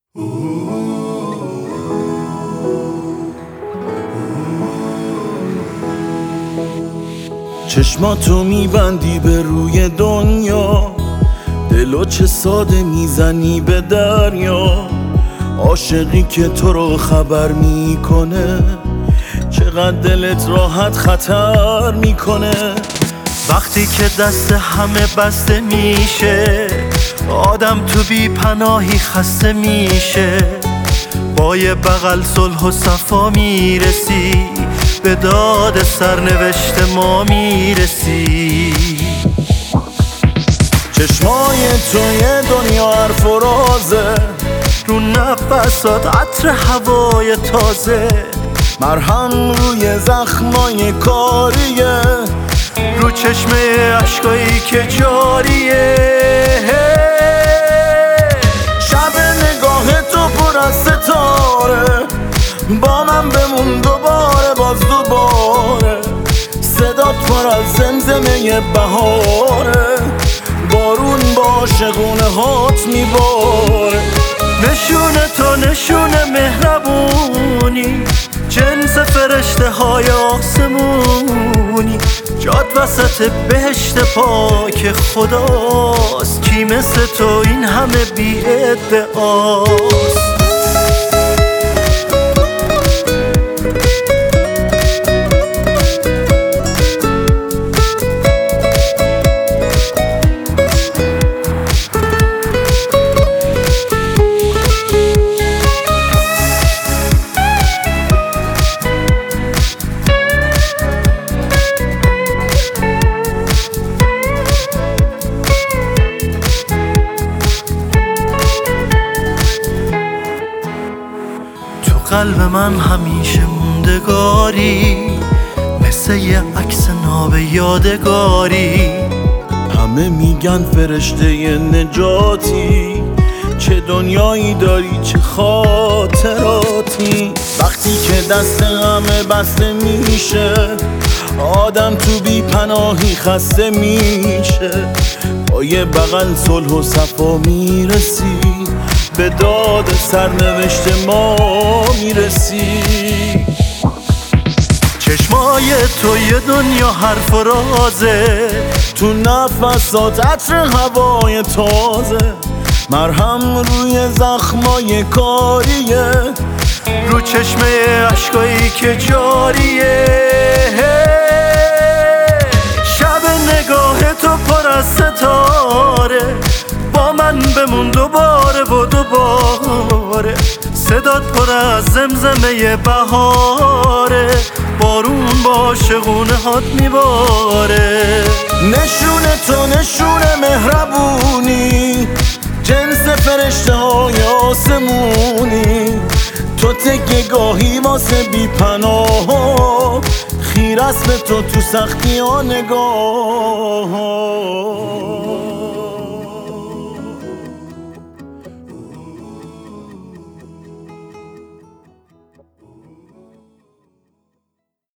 چشماتو میبندی به روی دنیا، دلو چه ساده میزنی به دریا. عاشقی که تو رو خبر میکنه، چقدر دلت راحت خطر میکنه. وقتی که دست همه بسته میشه، آدم تو بی پناهی خسته میشه. با یه بغل صلح و صفا میرسی، به داد سرنوشت ما میرسی. چشمای تو یه دنیا حرف و رازه، رو نفسات عطر هوای تازه. مرهم روی زخمای کاریه، رو چشمه عشقایی که جاریه. شب نگاه تو پر از ستاره، با من بمون دوباره باز دوباره. صدات پر از زمزمه بهاره، بارون با عاشقونه هات میباره. نشونه تو نشونه مهربونی، جنس فرشته های آسمونی. جاد وسط بهشت پاک خداست، کی مثل تو این همه بی ادعاست. قلب من همیشه موندگاری، مثل یه عکس ناب یادگاری. همه میگن فرشته نجاتی، چه دنیایی داری چه خاطراتی. وقتی که دست همه بسته میشه، آدم تو بی پناهی خسته میشه. با یه بغل صلح و صفا میرسی، به داد سرنوشت ما میرسی. چشمای تو یه دنیا حرف و رازه، تو نفسات عطر هوای تازه. مرهم روی زخمای کاریه، رو چشمه عشقایی که جاریه. شب نگاه تو پر از ستاره، با من بمون دوباره و دوباره. صدات پر از زمزمه بهاره، بارون با عاشقونه هات میباره. نشونه تو نشونه مهربونی، جنس فرشته های آسمونی. تو تکیه گاهی واسه بی پناه، خیر است به تو سختی ها نگاه.